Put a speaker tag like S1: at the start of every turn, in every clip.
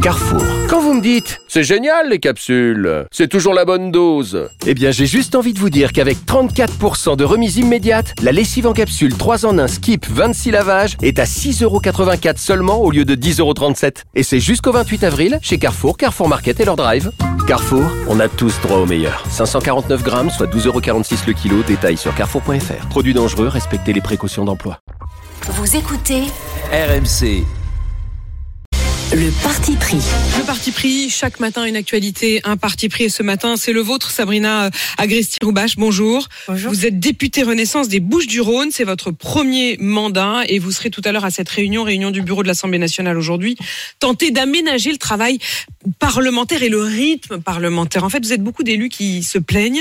S1: Carrefour. Quand vous me dites « C'est génial les capsules, c'est toujours la bonne dose », eh bien j'ai juste envie de vous dire qu'avec 34% de remise immédiate, la lessive en capsule 3 en 1 Skip 26 lavages est à 6,84€ seulement au lieu de 10,37€. Et c'est jusqu'au 28 avril chez Carrefour, Carrefour Market et leur drive. Carrefour, on a tous droit au meilleur. 549 grammes, soit 12,46€ le kilo. Détail sur carrefour.fr. Produit dangereux, respectez les précautions d'emploi.
S2: Vous écoutez
S3: RMC.
S2: Le parti pris.
S4: Le parti pris, chaque matin une actualité, un parti pris. Et ce matin, c'est le vôtre, Sabrina Agresti-Roubache. Bonjour.
S5: Bonjour.
S4: Vous êtes députée Renaissance des Bouches-du-Rhône. C'est votre premier mandat et vous serez tout à l'heure à cette réunion du bureau de l'Assemblée nationale aujourd'hui. Tenter d'aménager le travail parlementaire et le rythme parlementaire. En fait, vous êtes beaucoup d'élus qui se plaignent.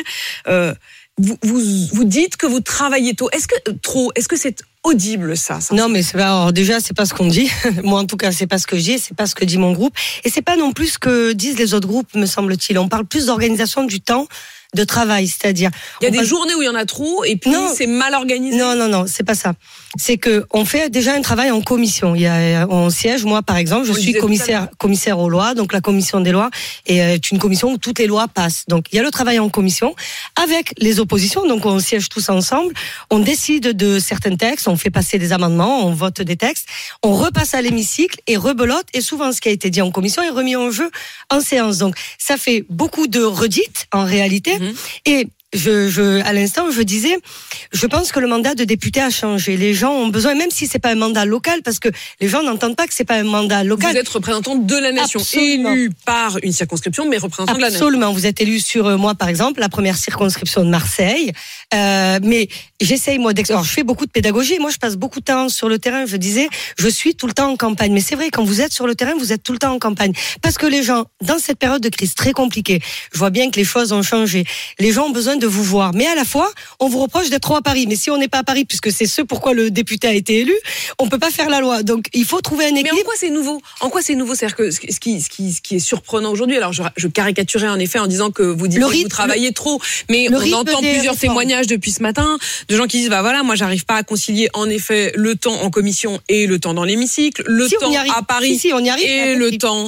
S4: Vous dites que vous travaillez tôt. Est-ce que c'est audible ça
S5: Non, mais déjà c'est pas ce qu'on dit. Moi en tout cas c'est pas ce que je dis, c'est pas ce que dit mon groupe et c'est pas non plus ce que disent les autres groupes, me semble-t-il. On parle plus d'organisation du temps de travail, c'est-à-dire
S4: il y a des journées où il y en a trop et puis c'est mal organisé.
S5: Non, c'est pas ça. C'est que on fait déjà un travail en commission. On siège, moi par exemple, je suis commissaire aux lois, donc la commission des lois est une commission où toutes les lois passent. Donc il y a le travail en commission avec les oppositions, donc on siège tous ensemble, on décide de certains textes, on fait passer des amendements, on vote des textes, on repasse à l'hémicycle et rebelote et souvent ce qui a été dit en commission est remis en jeu en séance. Donc ça fait beaucoup de redites en réalité. Et à l'instant, je disais, je pense que le mandat de député a changé. Les gens ont besoin, même si c'est pas un mandat local, parce que les gens n'entendent pas que c'est pas un mandat local.
S4: Vous êtes représentant de la nation, élu par une circonscription, mais représentant de la nation.
S5: Absolument. Vous êtes élu sur moi, par exemple, la première circonscription de Marseille. Mais j'essaye moi alors je fais beaucoup de pédagogie. Moi, je passe beaucoup de temps sur le terrain. Je disais, je suis tout le temps en campagne. Mais c'est vrai, quand vous êtes sur le terrain, vous êtes tout le temps en campagne, parce que les gens, dans cette période de crise très compliquée, je vois bien que les choses ont changé. Les gens ont besoin de vous voir, mais à la fois on vous reproche d'être trop à Paris, mais si on n'est pas à Paris, puisque c'est ce pourquoi le député a été élu, on peut pas faire la loi, donc il faut trouver un équilibre.
S4: Mais en quoi c'est nouveau C'est-à-dire que ce qui est surprenant aujourd'hui, alors je caricaturais en effet en disant que vous dites que vous travaillez trop, mais on entend plusieurs témoignages depuis ce matin de gens qui disent moi j'arrive pas à concilier en effet le temps en commission et le temps dans l'hémicycle, le temps à Paris et le temps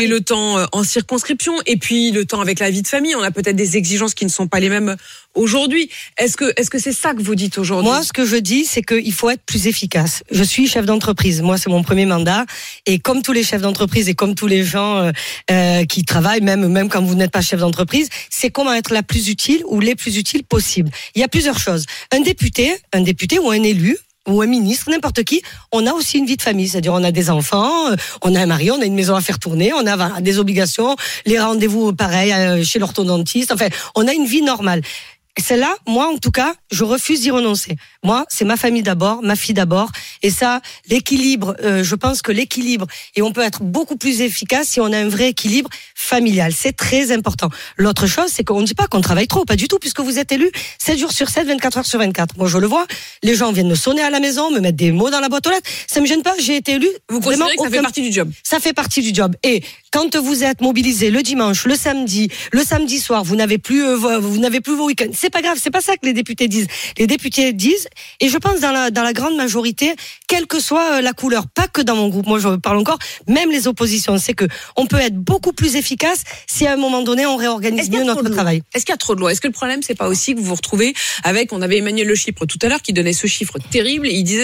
S4: en circonscription, et puis le temps avec la vie de famille. On a peut-être des exigences qui ne sont pas les mêmes aujourd'hui. Est-ce que c'est ça que vous dites aujourd'hui?
S5: Moi, ce que je dis, c'est qu'il faut être plus efficace. Je suis chef d'entreprise. Moi, c'est mon premier mandat. Et comme tous les chefs d'entreprise et comme tous les gens qui travaillent, même quand vous n'êtes pas chef d'entreprise, c'est comment être la plus utile ou les plus utiles possibles. Il y a plusieurs choses. Un député ou un élu, ou un ministre, n'importe qui, on a aussi une vie de famille, c'est-à-dire on a des enfants, on a un mari, on a une maison à faire tourner, on a des obligations, les rendez-vous pareil chez l'orthodontiste, enfin, on a une vie normale. Celle-là, moi en tout cas, je refuse d'y renoncer. Moi, c'est ma famille d'abord, ma fille d'abord, et ça, l'équilibre, je pense que l'équilibre, et on peut être beaucoup plus efficace si on a un vrai équilibre familial, c'est très important. L'autre chose, c'est qu'on ne dit pas qu'on travaille trop, pas du tout, puisque vous êtes élu 7 jours sur 7, 24 heures sur 24. Moi, je le vois, les gens viennent me sonner à la maison, me mettre des mots dans la boîte aux lettres, ça me gêne pas, j'ai été élu.
S4: Vous considérez que ça fait partie du job?
S5: Ça fait partie du job, et quand vous êtes mobilisé le dimanche, le samedi soir, vous n'avez plus vos week-ends. C'est pas grave, c'est pas ça que les députés disent. Les députés disent, et je pense dans la grande majorité, quelle que soit la couleur, pas que dans mon groupe, moi je parle encore, même les oppositions, c'est que on peut être beaucoup plus efficace si à un moment donné on réorganise mieux notre travail.
S4: Est-ce qu'il y a trop de lois? Est-ce que le problème c'est pas aussi que vous vous retrouvez avec, on avait Emmanuel Le Chypre tout à l'heure qui donnait ce chiffre terrible, il disait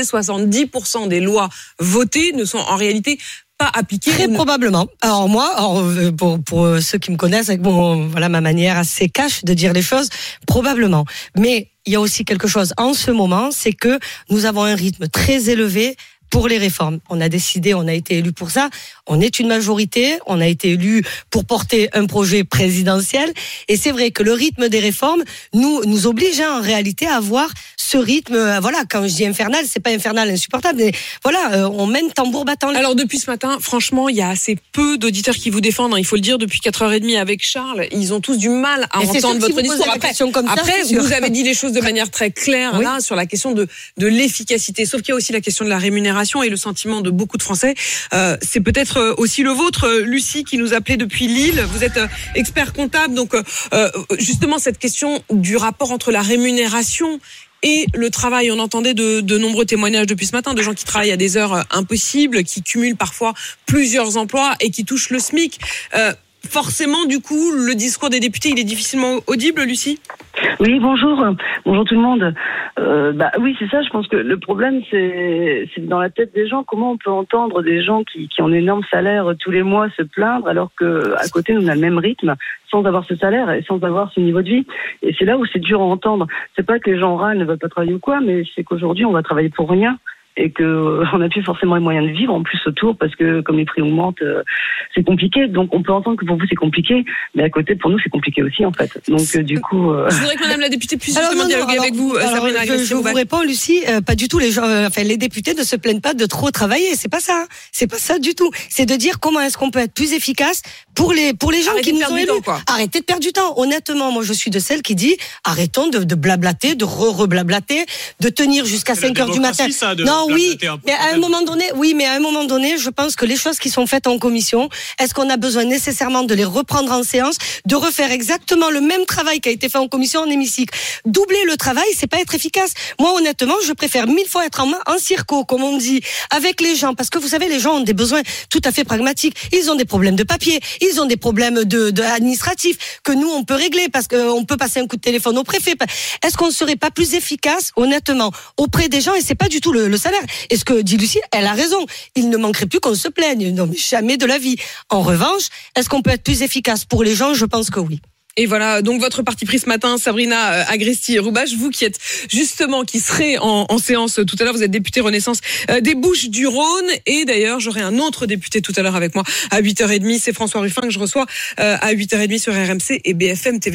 S4: 70% des lois votées ne sont en réalité pas appliqué.
S5: Très probablement. Alors moi, pour ceux qui me connaissent avec ma manière assez cash de dire les choses, probablement. Mais il y a aussi quelque chose en ce moment, c'est que nous avons un rythme très élevé pour les réformes. On a décidé, on a été élu pour ça. On est une majorité, on a été élu pour porter un projet présidentiel. Et c'est vrai que le rythme des réformes nous oblige en réalité à avoir ce rythme. Quand je dis infernal, c'est pas infernal, insupportable. Mais on mène tambour battant.
S4: Alors depuis ce matin, franchement, il y a assez peu d'auditeurs qui vous défendent. Il faut le dire, depuis 4h30 avec Charles, ils ont tous du mal à entendre votre discours. Après, vous avez dit les choses de manière très claire là sur la question de l'efficacité. Sauf qu'il y a aussi la question de la rémunération et le sentiment de beaucoup de Français. C'est peut-être aussi le vôtre, Lucie, qui nous appelait depuis Lille. Vous êtes expert comptable, donc justement cette question du rapport entre la rémunération et le travail. On entendait de nombreux témoignages depuis ce matin de gens qui travaillent à des heures impossibles, qui cumulent parfois plusieurs emplois et qui touchent le SMIC. Forcément, du coup, le discours des députés, il est difficilement audible, Lucie ?
S3: Oui, bonjour tout le monde. Oui, c'est ça. Je pense que le problème, c'est dans la tête des gens. Comment on peut entendre des gens qui ont un énorme salaire tous les mois se plaindre, alors que à côté, on a le même rythme, sans avoir ce salaire et sans avoir ce niveau de vie. Et c'est là où c'est dur à entendre. C'est pas que les gens râlent, ne veulent pas travailler ou quoi, mais c'est qu'aujourd'hui, on va travailler pour rien. Et on n'a plus forcément les moyens de vivre en plus autour, parce que comme les prix augmentent, c'est compliqué. Donc on peut entendre que pour vous c'est compliqué, mais à côté pour nous c'est compliqué aussi en fait. Donc du coup.
S4: Je voudrais que Madame la députée puisse justement dialoguer avec vous. Sabrina,
S5: je vous réponds, Lucie, pas du tout. Les gens, les députés ne se plaignent pas de trop travailler. C'est pas ça. C'est pas ça du tout. C'est de dire comment est-ce qu'on peut être plus efficace pour les gens qui nous ont élus. Arrêtez de perdre du temps. Honnêtement, moi je suis de celles qui dit arrêtons de blablater, de re-blablater, de tenir jusqu'à 5h du matin. Oui, mais à un moment donné, je pense que les choses qui sont faites en commission, est-ce qu'on a besoin nécessairement de les reprendre en séance, de refaire exactement le même travail qui a été fait en commission en hémicycle? Doubler le travail, c'est pas être efficace. Moi, honnêtement, je préfère 1000 fois être en circo, comme on dit, avec les gens, parce que vous savez, les gens ont des besoins tout à fait pragmatiques. Ils ont des problèmes de papier, ils ont des problèmes de administratifs que nous on peut régler, parce qu'on peut passer un coup de téléphone au préfet. Est-ce qu'on ne serait pas plus efficace, honnêtement, auprès des gens? Et c'est pas du tout le salaire. Et ce que dit Lucie, elle a raison. Il ne manquerait plus qu'on se plaigne. Non, mais jamais de la vie. En revanche, est-ce qu'on peut être plus efficace pour les gens? Je pense que oui.
S4: Et voilà, donc votre parti pris ce matin, Sabrina Agresti-Roubache, vous qui êtes justement, qui serez en séance tout à l'heure, vous êtes députée Renaissance des Bouches-du-Rhône, et d'ailleurs j'aurai un autre député tout à l'heure avec moi à 8h30, c'est François Ruffin que je reçois à 8h30 sur RMC et BFM TV.